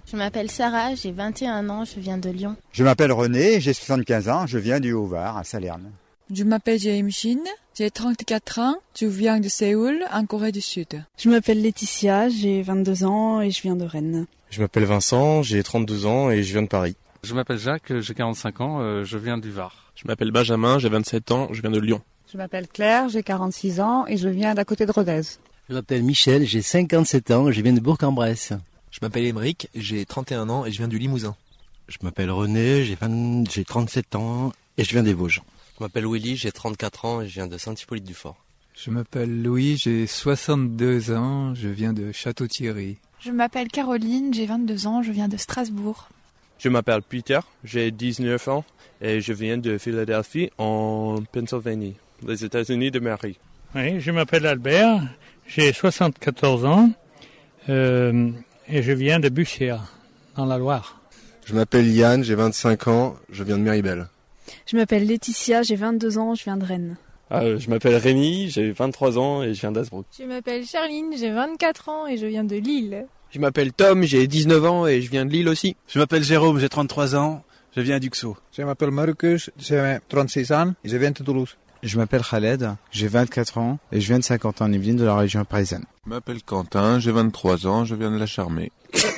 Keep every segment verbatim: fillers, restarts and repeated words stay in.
Je m'appelle Sarah, j'ai vingt et un ans, je viens de Lyon. Je m'appelle René, j'ai soixante-quinze ans, je viens du Haut-Var, à Salerne. Je m'appelle James Shin, j'ai trente-quatre ans, je viens de Séoul, en Corée du Sud. Je m'appelle Laetitia, j'ai vingt-deux ans et je viens de Rennes. Je m'appelle Vincent, j'ai trente-deux ans et je viens de Paris. Je m'appelle Jacques, j'ai quarante-cinq ans, euh, je viens du Var. Je m'appelle Benjamin, j'ai vingt-sept ans, je viens de Lyon. Je m'appelle Claire, j'ai quarante-six ans et je viens d'à côté de Rodez. Je m'appelle Michel, j'ai cinquante-sept ans, je viens de Bourg-en-Bresse. Je m'appelle Émeric, j'ai trente et un ans et je viens du Limousin. Je m'appelle René, j'ai, vingt... j'ai trente-sept ans et je viens des Vosges. Je m'appelle Willy, j'ai trente-quatre ans et je viens de Saint-Hippolyte-du-Fort. Je m'appelle Louis, j'ai soixante-deux ans, je viens de Château-Thierry. Je m'appelle Caroline, j'ai vingt-deux ans, je viens de Strasbourg. Je m'appelle Peter, j'ai dix-neuf ans et je viens de Philadelphie en Pennsylvanie, les États-Unis d'Amérique. Oui, je m'appelle Albert, j'ai soixante-quatorze ans euh, et je viens de Bussière, dans la Loire. Je m'appelle Yann, j'ai vingt-cinq ans, je viens de Méribel. Je m'appelle Laetitia, j'ai vingt-deux ans, je viens de Rennes. Euh, je m'appelle Rémi, j'ai vingt-trois ans et je viens d'Asbrook. Je m'appelle Charline, j'ai vingt-quatre ans et je viens de Lille. Je m'appelle Tom, j'ai dix-neuf ans et je viens de Lille aussi. Je m'appelle Jérôme, j'ai trente-trois ans, je viens d'Uxo. Je m'appelle Marcus, j'ai trente-six ans et je viens de Toulouse. Je m'appelle Khaled, j'ai vingt-quatre ans et je viens de Saint-Quentin-en-Yvelines de la région parisienne. Je m'appelle Quentin, j'ai vingt-trois ans, je viens de la Charmée.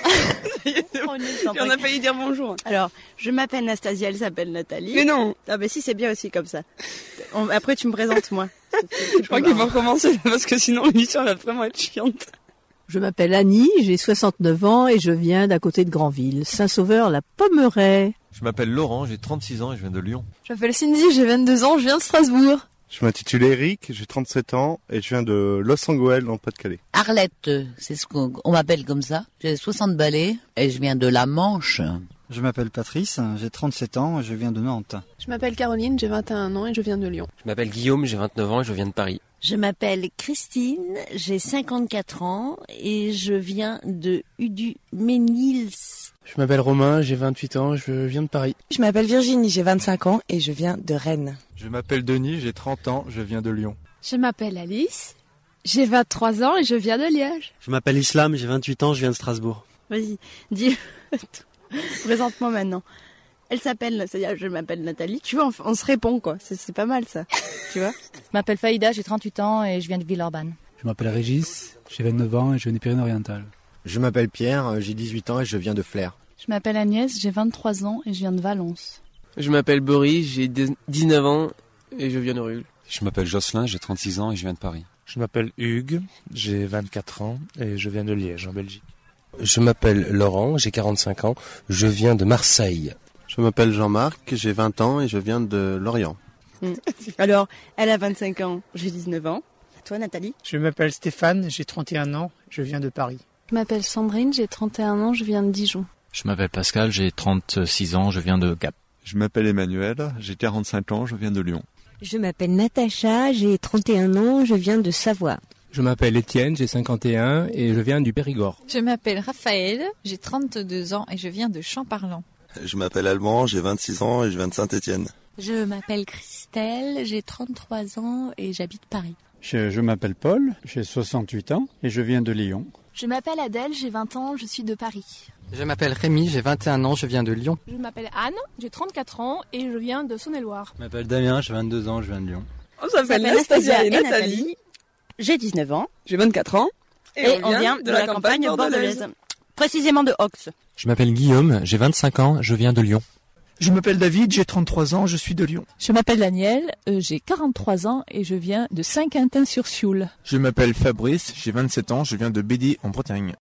On a failli dire bonjour. Alors, je m'appelle Nastasia, elle s'appelle Nathalie. Mais non. Ah bah si, c'est bien aussi comme ça. On, après, tu me présentes moi. Je crois qu'il faut recommencer parce que sinon l'émission va vraiment être chiante. Je m'appelle Annie, j'ai soixante-neuf ans et je viens d'à côté de Granville, Saint-Sauveur-la-Pommeraye. Je m'appelle Laurent, j'ai trente-six ans et je viens de Lyon. Je m'appelle Cindy, j'ai vingt-deux ans, je viens de Strasbourg. Je m'intitule Eric, j'ai trente-sept ans et je viens de Los Angeles dans le Pas-de-Calais. Arlette, c'est ce qu'on m'appelle comme ça. J'ai soixante balais et je viens de la Manche. Je m'appelle Patrice, j'ai trente-sept ans et je viens de Nantes. Je m'appelle Caroline, j'ai vingt et un ans et je viens de Lyon. Je m'appelle Guillaume, j'ai vingt-neuf ans et je viens de Paris. Je m'appelle Christine, j'ai cinquante-quatre ans et je viens de Udu-Ménils. Je m'appelle Romain, j'ai vingt-huit ans, je viens de Paris. Je m'appelle Virginie, j'ai vingt-cinq ans et je viens de Rennes. Je m'appelle Denis, j'ai trente ans, je viens de Lyon. Je m'appelle Alice, j'ai vingt-trois ans et je viens de Liège. Je m'appelle Islam, j'ai vingt-huit ans, je viens de Strasbourg. Vas-y, dis, présente-moi maintenant. Elle s'appelle, c'est-à-dire je m'appelle Nathalie, tu vois, on, on se répond quoi, c'est, c'est pas mal ça, tu vois. Je m'appelle Faïda, j'ai trente-huit ans et je viens de Villeurbanne. Je m'appelle Régis, j'ai vingt-neuf ans et je viens des Pyrénées-Orientales. Je m'appelle Pierre, j'ai dix-huit ans et je viens de Flers. Je m'appelle Agnès, j'ai vingt-trois ans et je viens de Valence. Je m'appelle Boris, j'ai dix-neuf ans et je viens de Rugles. Je m'appelle Jocelyn, j'ai trente-six ans et je viens de Paris. Je m'appelle Hugues, j'ai vingt-quatre ans et je viens de Liège, en Belgique. Je m'appelle Laurent, j'ai quarante-cinq ans, je viens de Marseille. Je m'appelle Jean-Marc, j'ai vingt ans et je viens de Lorient. Mmh. Alors, elle a vingt-cinq ans, j'ai dix-neuf ans. Toi, Nathalie ? Je m'appelle Stéphane, j'ai trente et un ans, je viens de Paris. Je m'appelle Sandrine, j'ai trente et un ans, je viens de Dijon. Je m'appelle Pascal, j'ai trente-six ans, je viens de Gap. Je m'appelle Emmanuel, j'ai quarante-cinq ans, je viens de Lyon. Je m'appelle Natacha, j'ai trente et un ans, je viens de Savoie. Je m'appelle Étienne, j'ai cinquante et un et je viens du Périgord. Je m'appelle Raphaël, j'ai trente-deux ans et je viens de Champarlan. Je m'appelle Alban, j'ai vingt-six ans et je viens de Saint-Étienne. Je m'appelle Christelle, j'ai trente-trois ans et j'habite Paris. Je, je m'appelle Paul, j'ai soixante-huit ans et je viens de Lyon. Je m'appelle Adèle, j'ai vingt ans, je suis de Paris. Je m'appelle Rémi, j'ai vingt et un ans, je viens de Lyon. Je m'appelle Anne, j'ai trente-quatre ans et je viens de Saône-et-Loire. Je m'appelle Damien, j'ai vingt-deux ans, je viens de Lyon. On s'appelle Nastasia et Nathalie. J'ai dix-neuf ans. J'ai vingt-quatre ans. Et, et on, on vient de, de la, la campagne bordelaise. bordelaise. Précisément de Hox. Je m'appelle Guillaume, j'ai vingt-cinq ans, je viens de Lyon. Je m'appelle David, j'ai trente-trois ans, je suis de Lyon. Je m'appelle Daniel, euh, j'ai quarante-trois ans et je viens de Saint-Quentin-sur-Sioule. Je m'appelle Fabrice, j'ai vingt-sept ans, je viens de Bédy en Bretagne.